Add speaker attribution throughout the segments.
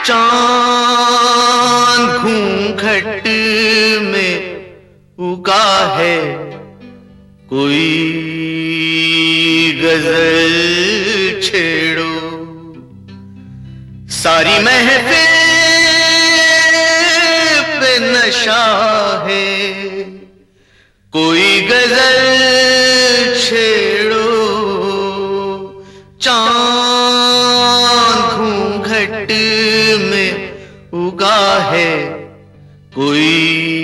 Speaker 1: चांद घूंघट में उगा है, कोई गजल छेड़ो। सारी महफिल पे नशा है, कोई गजल छेड़ो। चांद घूंघट में उगा है, कोई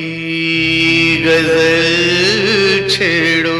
Speaker 1: गजल छेड़ो।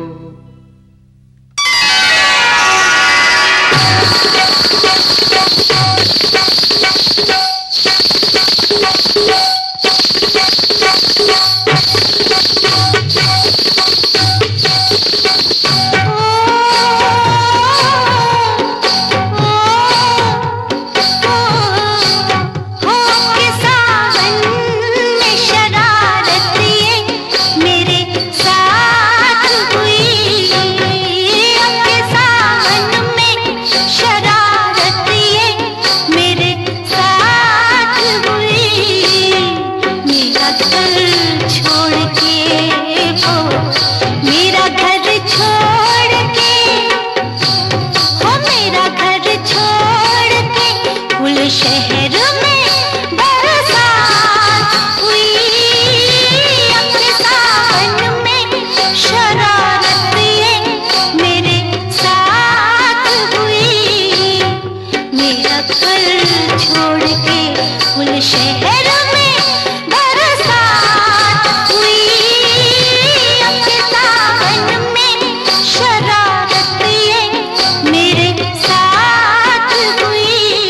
Speaker 2: शहर में बरसात हुई, अपने सावन में शरारत ये मेरे साथ हुई। मेरा घर छोड़ के उन शहर में बरसात हुई, अपने सावन में शरारत ये मेरे साथ हुई।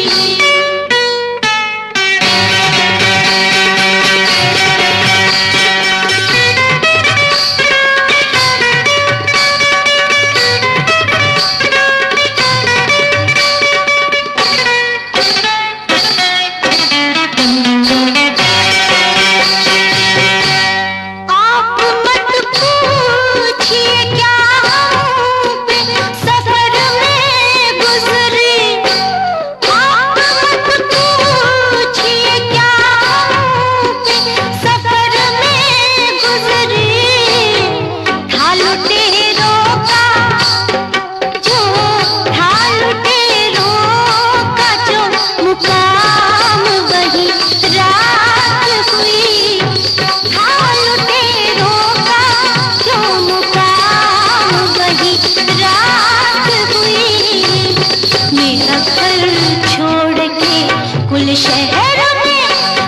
Speaker 2: शहर में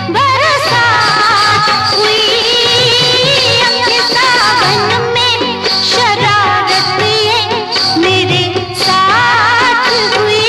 Speaker 2: बरसात हुई, अपने सावन में शरारत ये मेरे साथ हुई।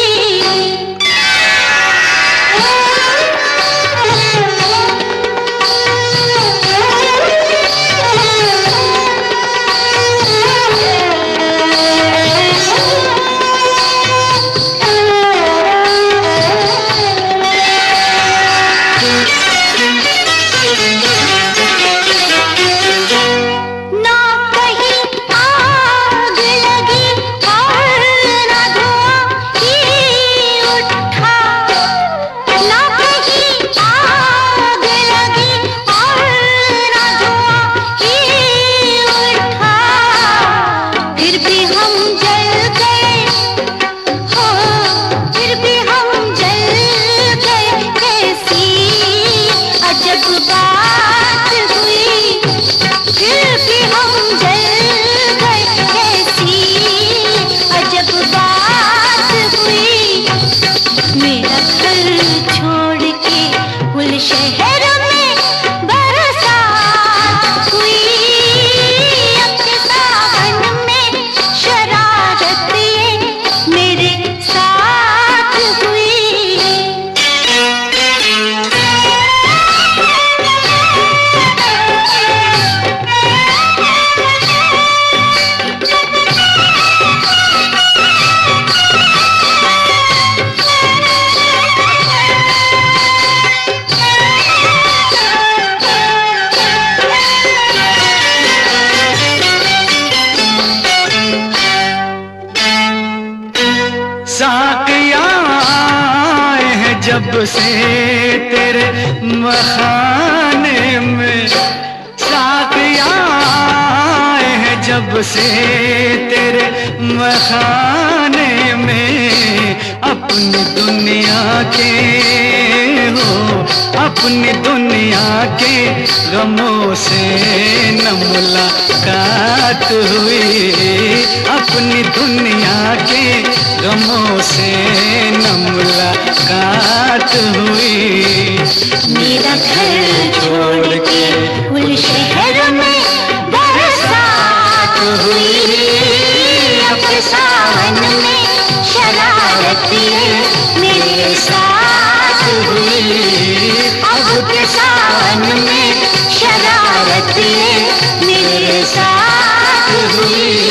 Speaker 2: बात हुई, फिर भी हम जल गए, कैसी अजब बात हुई। मेरा घर छोड़ के उन शहर में बरसात हुई, अपने सावन में शरारत ये मेरे साथ हुई।
Speaker 1: साकिया आए हैं
Speaker 3: जब से तेरे मखाने में साथिया आए हैं, जब से तेरे मखाने में अपनी दुनिया के हो, अपनी दुनिया के गमों से न मुलाकात हुई, अपनी दुनिया के गमों से न मुलाकात हुई।
Speaker 2: मेरा घर छोड़ के उन शहर में बरसात हुई, अब सावन में शरारतें मेरे साथ हुई, अब सावन में शरारतें मेरे साथ हुई।